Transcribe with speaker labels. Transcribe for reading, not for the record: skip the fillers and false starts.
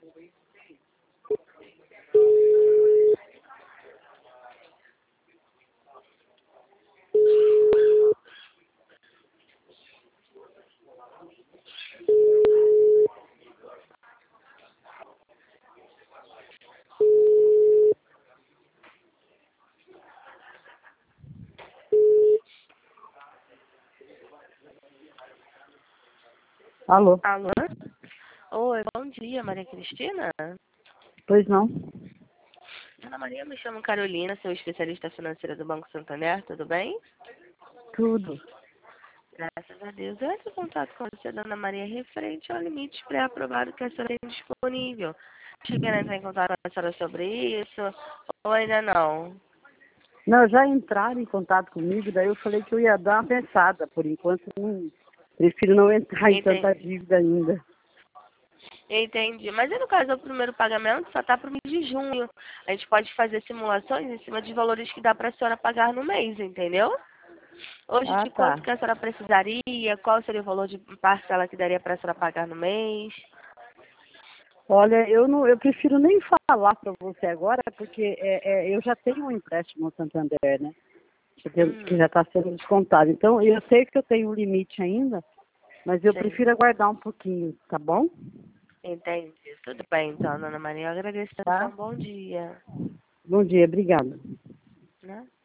Speaker 1: Alô?
Speaker 2: Alô? Oi, bom dia, Maria Cristina.
Speaker 1: Pois não?
Speaker 2: Ana Maria, me chamo Carolina, sou especialista financeira do Banco Santander, tudo bem?
Speaker 1: Tudo.
Speaker 2: Graças a Deus. Eu entro em contato com você, Dona Maria, referente ao limite pré-aprovado que a senhora tem disponível. Cheguei a entrar em contato com a senhora sobre isso, ou ainda não?
Speaker 1: Não, já entraram em contato comigo, daí eu falei que eu ia dar uma pensada. Por enquanto, não, prefiro não entrar em tanta
Speaker 2: Entendi.
Speaker 1: dívida ainda.
Speaker 2: Entendi. Mas e no caso do primeiro pagamento, só está para o mês de junho. A gente pode fazer simulações em cima de valores que dá para a senhora pagar no mês, entendeu? Hoje,
Speaker 1: Ah,
Speaker 2: de quanto
Speaker 1: tá.
Speaker 2: que a senhora precisaria? Qual seria o valor de parcela que daria para a senhora pagar no mês?
Speaker 1: Olha, eu prefiro nem falar para você agora, porque eu já tenho um empréstimo no Santander, né? Que já está sendo descontado. Então, eu sei que eu tenho um limite ainda, mas eu
Speaker 2: Sim.
Speaker 1: prefiro aguardar um pouquinho, tá bom?
Speaker 2: Entendi. Tudo bem, então, Dona Maria. Eu agradeço. Então,
Speaker 1: Tá?
Speaker 2: bom dia.
Speaker 1: Bom dia, obrigada.
Speaker 2: Né?